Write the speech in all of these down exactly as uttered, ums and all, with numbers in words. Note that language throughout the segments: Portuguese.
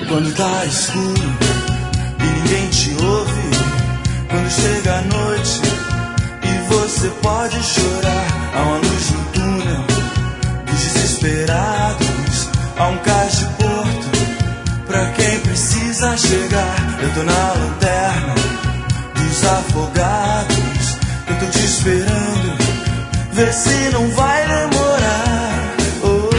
Quando tá escuro e ninguém te ouve, quando chega a noite e você pode chorar, há uma luz no túnel dos desesperados, há um cais de porto pra quem precisa chegar. Eu tô na lanterna dos afogados, eu tô te esperando, vê se não vai demorar. Oh,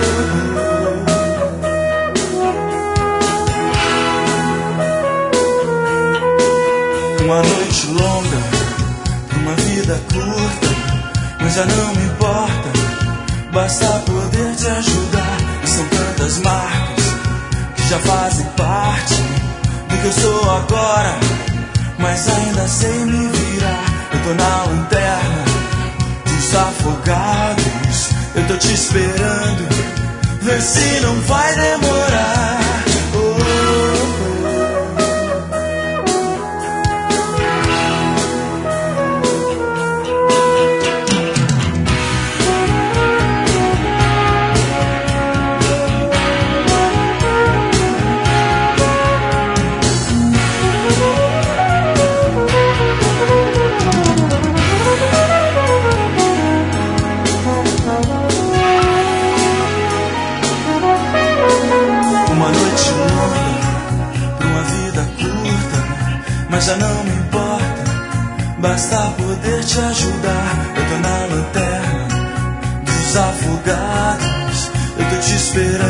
uma noite longa, uma vida curta, mas já não me importa, basta poder te ajudar. E são tantas marcas que já fazem parte do que eu sou agora, mas ainda sei me virar. Eu tô na lanterna dos afogados, eu tô te esperando, vê se não vai demorar. Mas já não me importa, basta poder te ajudar. Eu tô na lanterna dos afogados, eu tô te esperando,